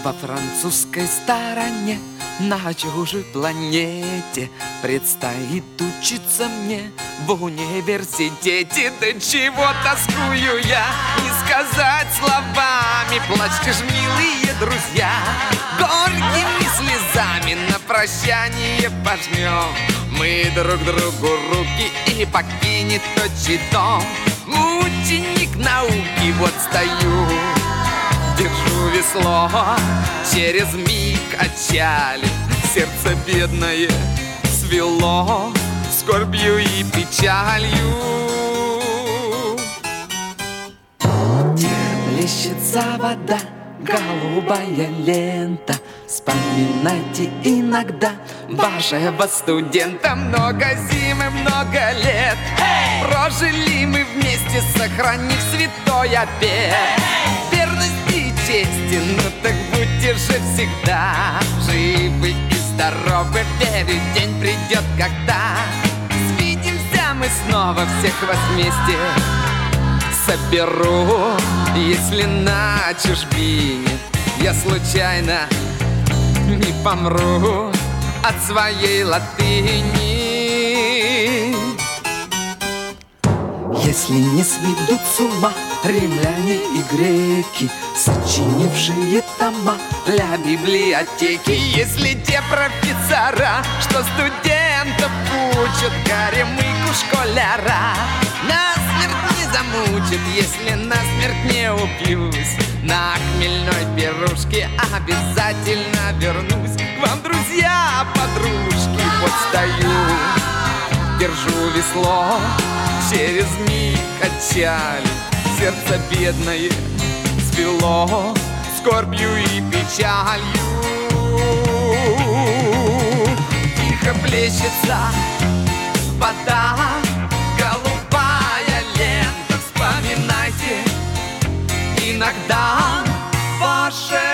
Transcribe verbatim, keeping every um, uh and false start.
Во французской стороне, на чужой планете, предстоит учиться мне в университете. Да чего тоскую я, не сказать словами. Плачьте ж, милые друзья, горькими слезами на прощание пожмем мы друг другу руки, и покинет отчий дом ученик науки. Вот стою, держу весло, через миг отчали, сердце бедное свело скорбью и печалью. Плещется вода, голубая лента. Вспоминайте иногда вашего студента. Много зим и много лет hey! Прожили мы вместе, сохранив святой обет hey! Верности и чести, ну так будьте же всегда живы и здоровы. Верю, день придет, когда свидимся мы снова, всех вас вместе соберу. Если на чужбине я случайно не помру от своей латыни, если не сведут с ума римляне и греки, сочинившие тома для библиотеки, если те профессора, что студентов учат, горемыку школяра насмерть не замучат, если насмерть не упьюсь на хмельной пирушке, обязательно вернусь к вам, друзья, подружки. Вот стою, держу весло, через миг отчали, сердце бедное свело скорбью и печалью. Тихо плещется вода, голубая лента. Вспоминайте иногда ваше